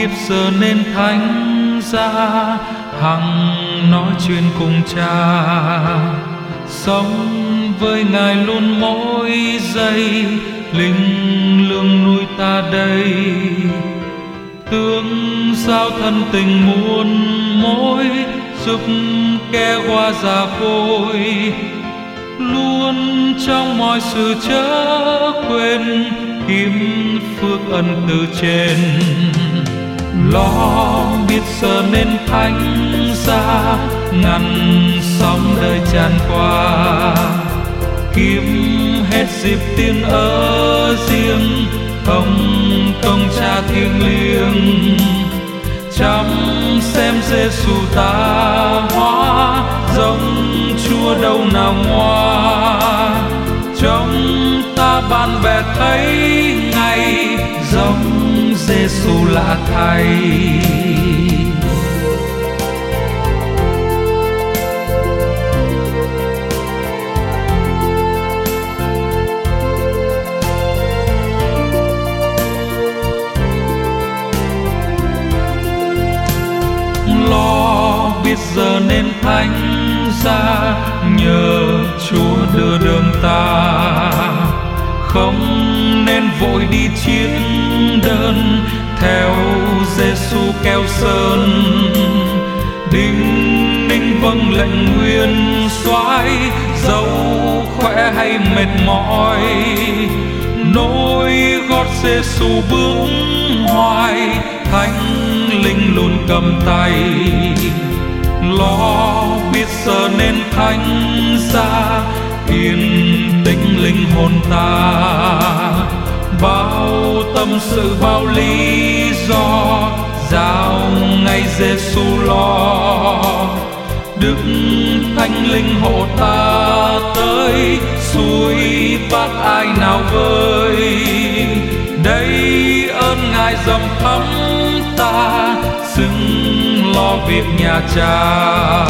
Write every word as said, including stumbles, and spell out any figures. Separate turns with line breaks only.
biết giờ nên thánh giá, hằng nói chuyện cùng Cha. Sống với Ngài luôn mỗi giây, linh lương nuôi ta đây. Tương giao thân tình muôn mối, giúp kẻ qua già côi. Luôn trong mọi sự chớ quên, kiếm phước ân từ trên. Lo biết giờ nên thánh giá, ngăn sóng đời tràn qua. Kiếm hết dịp tiên ở riêng, không công Cha thiêng liêng. Chăm xem Giêsu ta hóa, giống Chúa đâu nào ngoa. Trong ta bạn bè thấy ngay, giống Giêsu lạ thay. Lo biết giờ nên thánh giá, nhờ Chúa đưa đường ta. Không nên vội đi chiến đơn, theo Giêsu keo sơn. Đinh ninh vâng lệnh nguyên soái, dẫu khỏe hay mệt mỏi. Nối gót Giêsu bước hoài, thánh linh luôn cầm tay. Lo biết giờ nên thánh giá, yên tĩnh linh hồn ta. Bao tâm sự bao lý do, giao ngay Giêsu lo. Đức Thánh Linh hộ ta tới, suối bát ai nào vơi. Đây ơn Ngài dòng thắm ta, xứng lo việc nhà Cha.